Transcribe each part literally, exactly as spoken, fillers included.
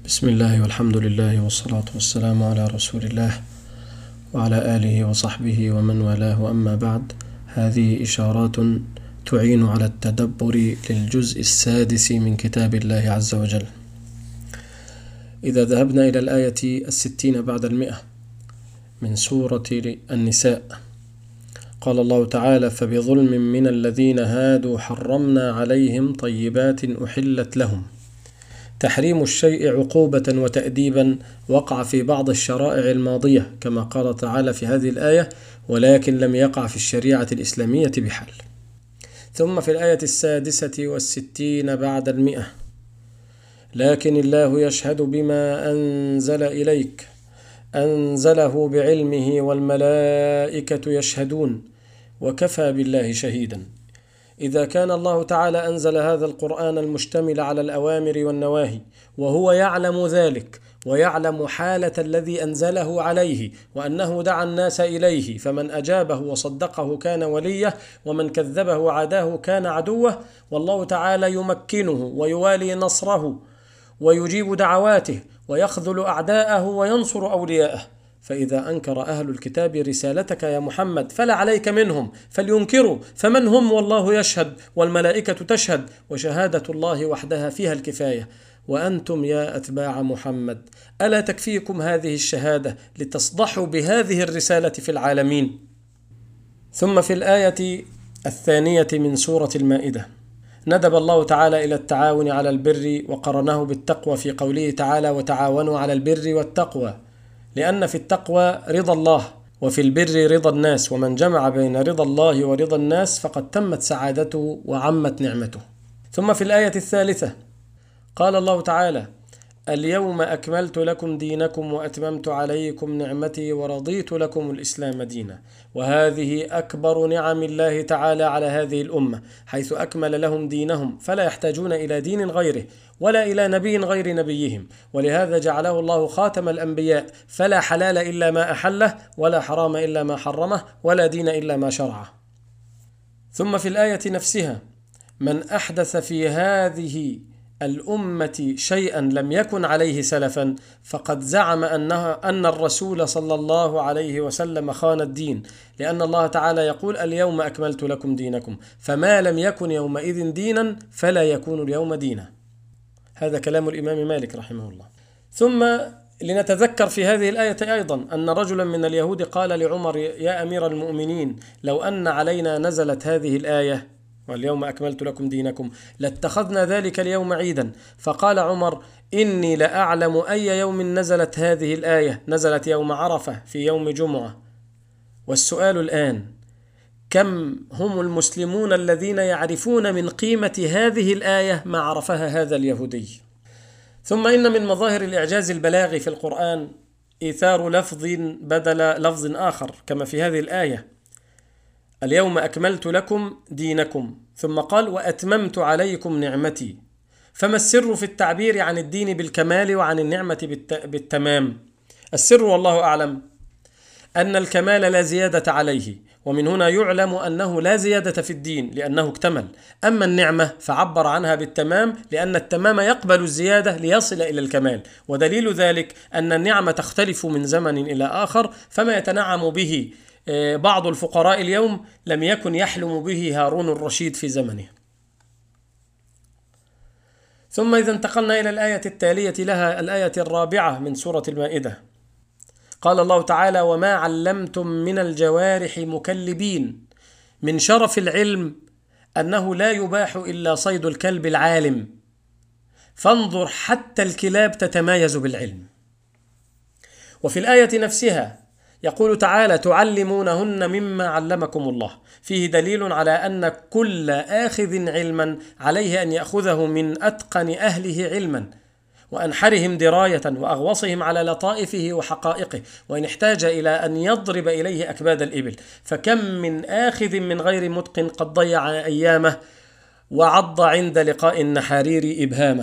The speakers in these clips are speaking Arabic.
بسم الله والحمد لله والصلاة والسلام على رسول الله وعلى آله وصحبه ومن والاه، وأما بعد. هذه إشارات تعين على التدبر للجزء السادس من كتاب الله عز وجل. إذا ذهبنا إلى الآية الستين بعد المئة من سورة النساء، قال الله تعالى: فبظلم من الذين هادوا حرمنا عليهم طيبات أحلت لهم. تحريم الشيء عقوبة وتأديبا وقع في بعض الشرائع الماضية كما قال تعالى في هذه الآية، ولكن لم يقع في الشريعة الإسلامية بحال. ثم في الآية السادسة والستين بعد المئة: لكن الله يشهد بما أنزل إليك أنزله بعلمه والملائكة يشهدون وكفى بالله شهيدا. إذا كان الله تعالى أنزل هذا القرآن المشتمل على الأوامر والنواهي وهو يعلم ذلك ويعلم حالة الذي أنزله عليه وأنه دعا الناس إليه، فمن أجابه وصدقه كان وليه، ومن كذبه وعاداه كان عدوه، والله تعالى يمكنه ويوالي نصره ويجيب دعواته ويخذل أعداءه وينصر أولياءه. فإذا أنكر أهل الكتاب رسالتك يا محمد فلا عليك منهم، فلينكروا، فمن هم والله يشهد والملائكة تشهد، وشهادة الله وحدها فيها الكفاية. وأنتم يا أتباع محمد ألا تكفيكم هذه الشهادة لتصدحوا بهذه الرسالة في العالمين؟ ثم في الآية الثانية من سورة المائدة ندب الله تعالى إلى التعاون على البر وقرنه بالتقوى في قوله تعالى: وتعاونوا على البر والتقوى، لأن في التقوى رضا الله وفي البر رضا الناس، ومن جمع بين رضا الله ورضا الناس فقد تمت سعادته وعمت نعمته. ثم في الآية الثالثة قال الله تعالى: اليوم أكملت لكم دينكم وأتممت عليكم نعمتي ورضيت لكم الإسلام دينا. وهذه أكبر نعم الله تعالى على هذه الأمة، حيث أكمل لهم دينهم فلا يحتاجون إلى دين غيره ولا إلى نبي غير نبيهم، ولهذا جعله الله خاتم الأنبياء، فلا حلال إلا ما أحله ولا حرام إلا ما حرمه ولا دين إلا ما شرعه. ثم في الآية نفسها: من أحدث في هذه الأمة شيئا لم يكن عليه سلفا فقد زعم أنها أن الرسول صلى الله عليه وسلم خان الدين، لأن الله تعالى يقول: اليوم أكملت لكم دينكم، فما لم يكن يومئذ دينا فلا يكون اليوم دينا. هذا كلام الإمام مالك رحمه الله. ثم لنتذكر في هذه الآية أيضا أن رجلا من اليهود قال لعمر: يا أمير المؤمنين، لو أن علينا نزلت هذه الآية واليوم أكملت لكم دينكم لاتخذنا ذلك اليوم عيدا. فقال عمر: إني لأعلم أي يوم نزلت هذه الآية، نزلت يوم عرفة في يوم جمعة. والسؤال الآن: كم هم المسلمون الذين يعرفون من قيمة هذه الآية ما عرفها هذا اليهودي؟ ثم إن من مظاهر الإعجاز البلاغي في القرآن إيثار لفظ بدل لفظ آخر، كما في هذه الآية: اليوم أكملت لكم دينكم، ثم قال: وأتممت عليكم نعمتي. فما السر في التعبير عن الدين بالكمال وعن النعمة بالتمام؟ السر والله أعلم أن الكمال لا زيادة عليه، ومن هنا يعلم أنه لا زيادة في الدين لأنه اكتمل. أما النعمة فعبر عنها بالتمام لأن التمام يقبل الزيادة ليصل إلى الكمال، ودليل ذلك أن النعمة تختلف من زمن إلى آخر، فما يتنعم به بعض الفقراء اليوم لم يكن يحلم به هارون الرشيد في زمنه. ثم إذا انتقلنا إلى الآية التالية لها، الآية الرابعة من سورة المائدة، قال الله تعالى: وما علمتم من الجوارح مكلبين. من شرف العلم أنه لا يباح إلا صيد الكلب العالم، فانظر حتى الكلاب تتمايز بالعلم. وفي الآية نفسها يقول تعالى: تعلمونهن مما علمكم الله. فيه دليل على أن كل آخذ علما عليه أن يأخذه من أتقن أهله علما وأنحرهم دراية وأغوصهم على لطائفه وحقائقه، وإن احتاج إلى أن يضرب إليه أكباد الإبل. فكم من آخذ من غير متقن قد ضيع أيامه وعض عند لقاء النحارير إبهامه.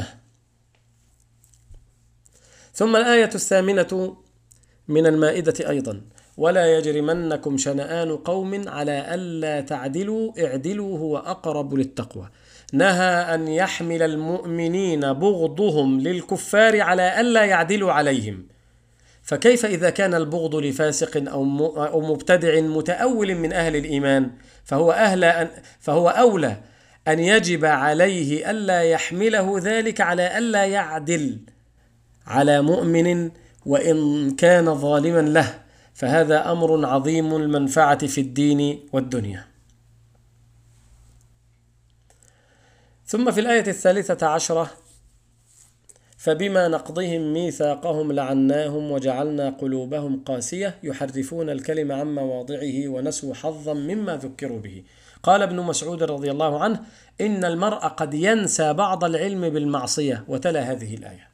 ثم الآية الثامنة من المائدة أيضا: ولا يجرمنكم شنآن قوم على ألا تعدلوا اعدلوا هو أقرب للتقوى. نهى أن يحمل المؤمنين بغضهم للكفار على ألا يعدلوا عليهم، فكيف إذا كان البغض لفاسق أو مبتدع متأول من أهل الإيمان؟ فهو, أهل أن فهو أولى أن يجب عليه ألا يحمله ذلك على ألا يعدل على مؤمن وإن كان ظالما له، فهذا أمر عظيم المنفعة في الدين والدنيا. ثم في الآية الثالثة عشرة: فبما نقضهم ميثاقهم لعناهم وجعلنا قلوبهم قاسية يحرفون الكلم عن مواضعه ونسوا حظا مما ذكروا به. قال ابن مسعود رضي الله عنه: إن المرء قد ينسى بعض العلم بالمعصية، وتلا هذه الآية.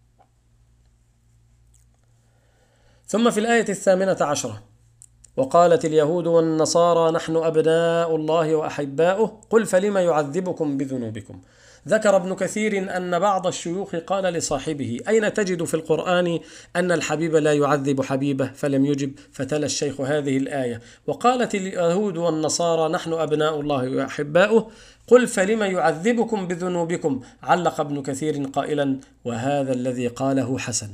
ثم في الآية الثامنة عشرة: وقالت اليهود والنصارى نحن أبناء الله وأحباؤه قل فلم يعذبكم بذنوبكم. ذكر ابن كثير أن بعض الشيوخ قال لصاحبه: أين تجد في القرآن أن الحبيب لا يعذب حبيبه؟ فلم يجب، فتلا الشيخ هذه الآية: وقالت اليهود والنصارى نحن أبناء الله وأحباؤه قل فلم يعذبكم بذنوبكم. علق ابن كثير قائلا: وهذا الذي قاله حسن.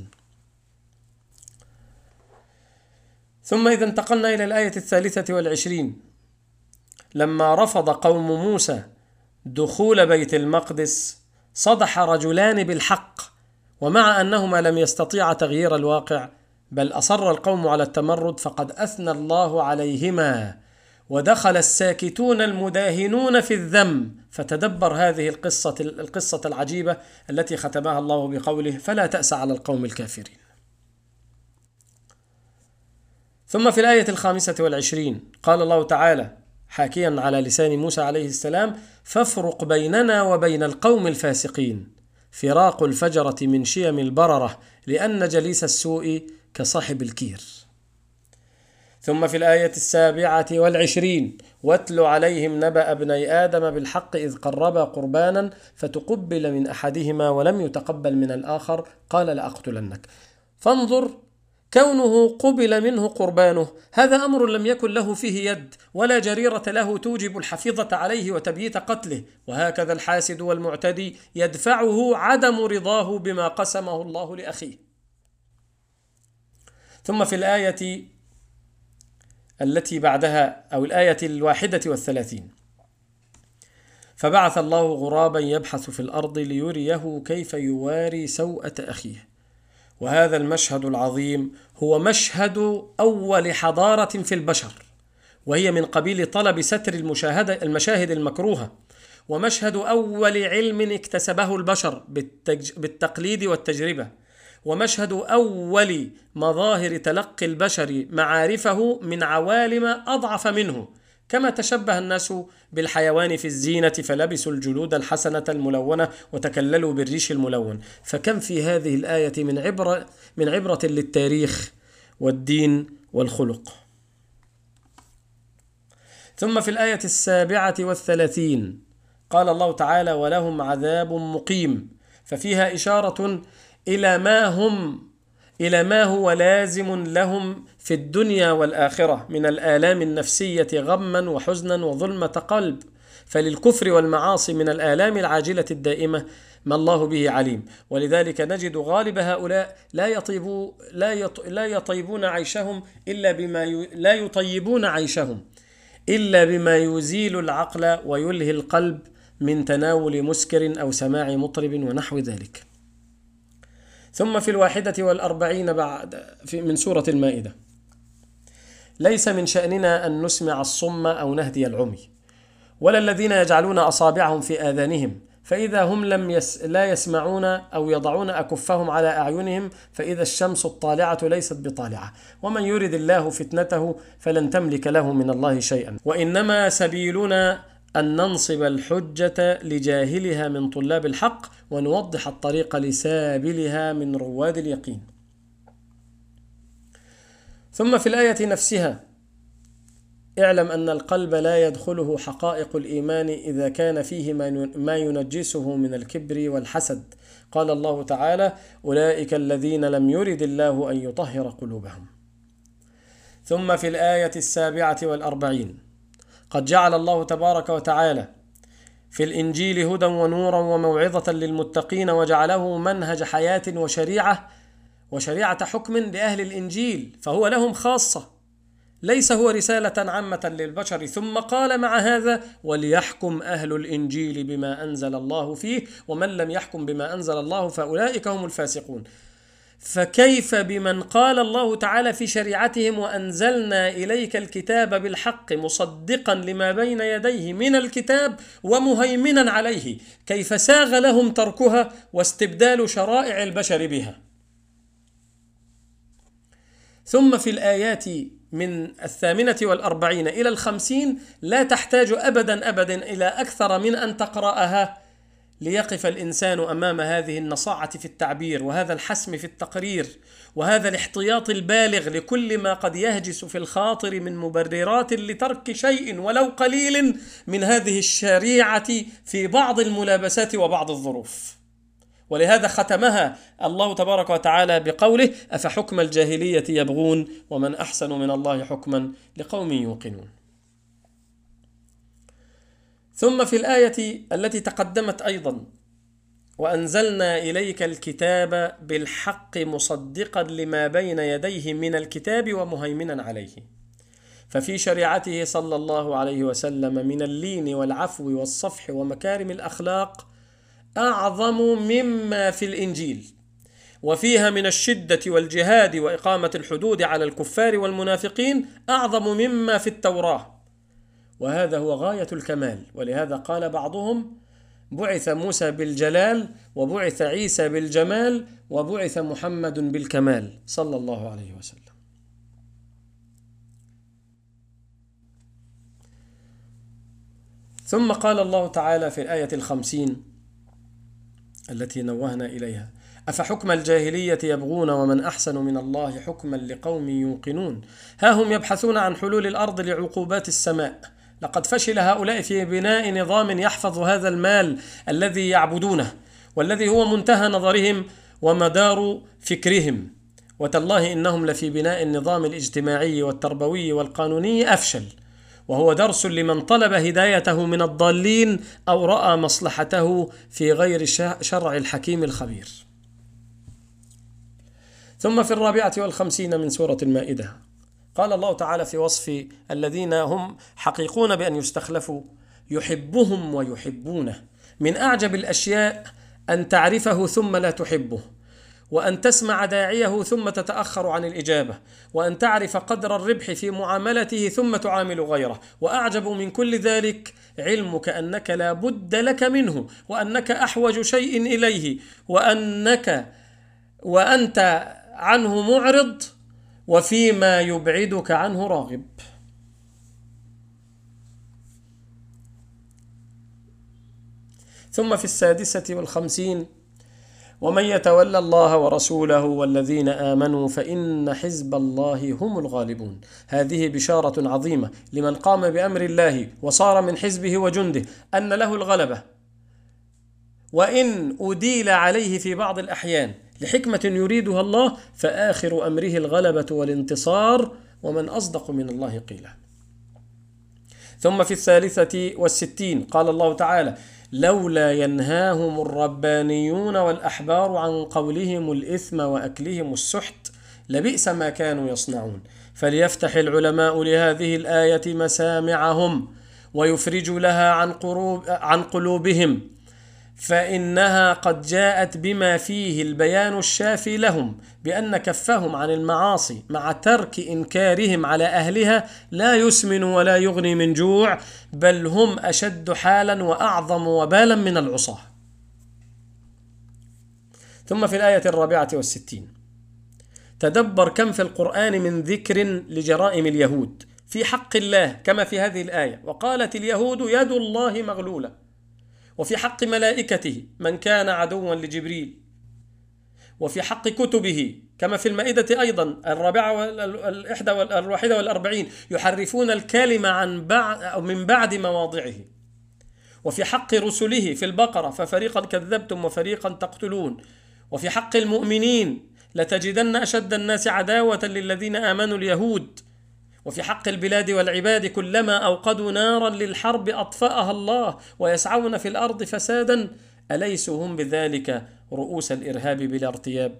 ثم إذا انتقلنا إلى الآية الثالثة والعشرين: لما رفض قوم موسى دخول بيت المقدس صدح رجلان بالحق، ومع أنهما لم يستطيعا تغيير الواقع بل أصر القوم على التمرد، فقد أثنى الله عليهما ودخل الساكتون المداهنون في الذم. فتدبر هذه القصة القصة العجيبة التي ختمها الله بقوله: فلا تأس على القوم الكافرين. ثم في الآية الخامسة والعشرين قال الله تعالى حاكيا على لسان موسى عليه السلام: فافرق بيننا وبين القوم الفاسقين، فراق الفجرة من شيم البررة، لأن جليس السوء كصاحب الكير. ثم في الآية السابعة والعشرين: واتل عليهم نبأ ابني آدم بالحق إذ قربا قربانا فتقبل من أحدهما ولم يتقبل من الآخر قال لأقتلنك. فانظر، كونه قبل منه قربانه هذا أمر لم يكن له فيه يد ولا جريرة له توجب الحفيظة عليه وتبييت قتله، وهكذا الحاسد والمعتدي يدفعه عدم رضاه بما قسمه الله لأخيه. ثم في الآية التي بعدها أو الآية الواحدة والثلاثين: فبعث الله غرابا يبحث في الأرض ليريه كيف يواري سوءة أخيه. وهذا المشهد العظيم هو مشهد أول حضارة في البشر، وهي من قبيل طلب ستر المشاهدة المشاهد المكروهة، ومشهد أول علم اكتسبه البشر بالتقليد والتجربة، ومشهد أول مظاهر تلقي البشر معارفه من عوالم أضعف منه، كما تشبه الناس بالحيوان في الزينة فلبسوا الجلود الحسنة الملونة وتكللوا بالريش الملون. فكم في هذه الآية من عبرة من عبرة للتاريخ والدين والخلق. ثم في الآية السابعة والثلاثين قال الله تعالى: ولهم عذاب مقيم، ففيها إشارة إلى ما هم إلى ما هو لازم لهم في الدنيا والآخرة من الآلام النفسية غما وحزنا وظلمة قلب. فللكفر والمعاصي من الآلام العاجلة الدائمة ما الله به عليم، ولذلك نجد غالب هؤلاء لا يطيبوا لا يط لا يطيبون عيشهم إلا بما ي... لا يطيبون عيشهم إلا بما يزيل العقل ويلهي القلب من تناول مسكر أو سماع مطرب ونحو ذلك. ثم في الواحدة والأربعين بعد في من سورة المائدة: ليس من شأننا أن نسمع الصم أو نهدي العمي، ولا الذين يجعلون أصابعهم في آذانهم فإذا هم لم يس لا يسمعون أو يضعون أكفهم على أعينهم فإذا الشمس الطالعة ليست بطالعة، ومن يرد الله فتنته فلن تملك له من الله شيئا، وإنما سبيلنا أن ننصب الحجة لجاهلها من طلاب الحق ونوضح الطريق لسابلها من رواد اليقين. ثم في الآية نفسها: اعلم أن القلب لا يدخله حقائق الإيمان إذا كان فيه ما ينجسه من الكبر والحسد. قال الله تعالى: أولئك الذين لم يرد الله أن يطهر قلوبهم. ثم في الآية السابعة والأربعين: قد جعل الله تبارك وتعالى في الإنجيل هدى ونورا وموعظة للمتقين وجعله منهج حياة وشريعة وشريعة حكم لأهل الإنجيل، فهو لهم خاصة، ليس هو رسالة عامة للبشر. ثم قال مع هذا: وليحكم أهل الإنجيل بما أنزل الله فيه، ومن لم يحكم بما أنزل الله فأولئك هم الفاسقون. فكيف بمن قال الله تعالى في شريعتهم: وأنزلنا إليك الكتاب بالحق مصدقا لما بين يديه من الكتاب ومهيمنا عليه، كيف ساغ لهم تركها واستبدال شرائع البشر بها. ثم في الآيات من الثامنة والأربعين إلى الخمسين لا تحتاج أبدا أبدا إلى أكثر من أن تقرأها ليقف الإنسان أمام هذه النصاعة في التعبير، وهذا الحسم في التقرير، وهذا الاحتياط البالغ لكل ما قد يهجس في الخاطر من مبررات لترك شيء ولو قليل من هذه الشريعة في بعض الملابسات وبعض الظروف. ولهذا ختمها الله تبارك وتعالى بقوله: أفحكم الجاهلية يبغون ومن أحسن من الله حكما لقوم يوقنون. ثم في الآية التي تقدمت أيضا: وأنزلنا إليك الكتاب بالحق مصدقا لما بين يديه من الكتاب ومهيمنا عليه. ففي شريعته صلى الله عليه وسلم من اللين والعفو والصفح ومكارم الأخلاق أعظم مما في الإنجيل، وفيها من الشدة والجهاد وإقامة الحدود على الكفار والمنافقين أعظم مما في التوراة، وهذا هو غاية الكمال. ولهذا قال بعضهم: بعث موسى بالجلال، وبعث عيسى بالجمال، وبعث محمد بالكمال صلى الله عليه وسلم. ثم قال الله تعالى في الآية الخمسين التي نوهنا إليها: أفحكم الجاهلية يبغون ومن أحسن من الله حكما لقوم يوقنون. ها هم يبحثون عن حلول الأرض لعقوبات السماء. لقد فشل هؤلاء في بناء نظام يحفظ هذا المال الذي يعبدونه، والذي هو منتهى نظرهم ومدار فكرهم. وتالله إنهم لفي بناء النظام الاجتماعي والتربوي والقانوني أفشل، وهو درس لمن طلب هدايته من الضالين أو رأى مصلحته في غير شرع الحكيم الخبير. ثم في الرابعة والخمسين من سورة المائدة قال الله تعالى في وصف الذين هم حقيقون بأن يستخلفوا: يحبهم ويحبونه. من أعجب الأشياء أن تعرفه ثم لا تحبه، وأن تسمع داعيه ثم تتأخر عن الإجابة، وأن تعرف قدر الربح في معاملته ثم تعامل غيره. وأعجب من كل ذلك علمك أنك لا بد لك منه، وأنك أحوج شيء إليه، وأنك وأنت عنه معرض، وفيما يبعدك عنه راغب. ثم في السادسة والخمسين: ومن يتولى الله ورسوله والذين آمنوا فإن حزب الله هم الغالبون. هذه بشارة عظيمة لمن قام بأمر الله وصار من حزبه وجنده أن له الغلبة، وإن أديل عليه في بعض الأحيان لحكمة يريدها الله فآخر أمره الغلبة والانتصار، ومن أصدق من الله قيلا. ثم في الثالثة والستين قال الله تعالى: لولا ينهاهم الربانيون والأحبار عن قولهم الإثم وأكلهم السحت لبئس ما كانوا يصنعون. فليفتح العلماء لهذه الآية مسامعهم ويفرجوا لها عن, قروب عن قلوبهم، فإنها قد جاءت بما فيه البيان الشافي لهم بأن كفهم عن المعاصي مع ترك إنكارهم على أهلها لا يسمن ولا يغني من جوع، بل هم أشد حالا وأعظم وبالا من العصاة. ثم في الآية الرابعة والستين: تدبر كم في القرآن من ذكر لجرائم اليهود في حق الله كما في هذه الآية: وقالت اليهود يد الله مغلولة، وفي حق ملائكته من كان عدوا لجبريل، وفي حق كتبه كما في المائدة أيضا الرابعة والإحدى والواحدة والأربعين: يحرفون الكلمة عن بعد أو من بعد مواضعه. وفي حق رسله في البقرة: ففريقا كذبتم وفريقا تقتلون. وفي حق المؤمنين: لتجدن أشد الناس عداوة للذين آمنوا اليهود. وفي حق البلاد والعباد كلما أوقدوا نارا للحرب أطفأها الله ويسعون في الأرض فسادا، أليسوا هم بذلك رؤوس الإرهاب بلا ارتياب؟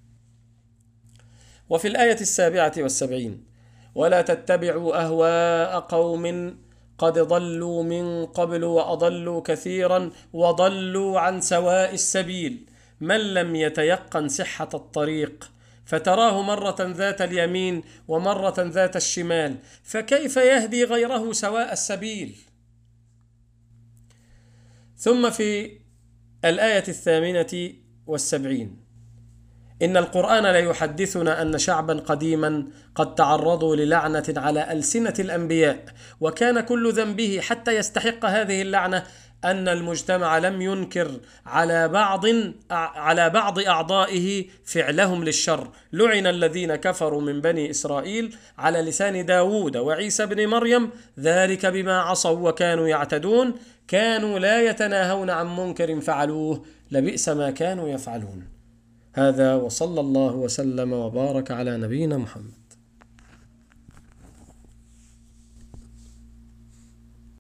وفي الآية السابعة والسبعين: ولا تتبعوا أهواء قوم قد ضلوا من قبل وأضلوا كثيرا وضلوا عن سواء السبيل، من لم يتيقن صحة الطريق فتراه مرة ذات اليمين ومرة ذات الشمال، فكيف يهدي غيره سواء السبيل؟ ثم في الآية الثامنة والسبعين: إن القرآن لا يحدثنا أن شعبا قديما قد تعرضوا للعنة على ألسنة الأنبياء، وكان كل ذنبه حتى يستحق هذه اللعنة أن المجتمع لم ينكر على بعض على بعض أعضائه فعلهم للشر. لعن الذين كفروا من بني إسرائيل على لسان داود وعيسى بن مريم، ذلك بما عصوا وكانوا يعتدون، كانوا لا يتناهون عن منكر فعلوه، لبئس ما كانوا يفعلون. هذا وصلى الله وسلم وبارك على نبينا محمد.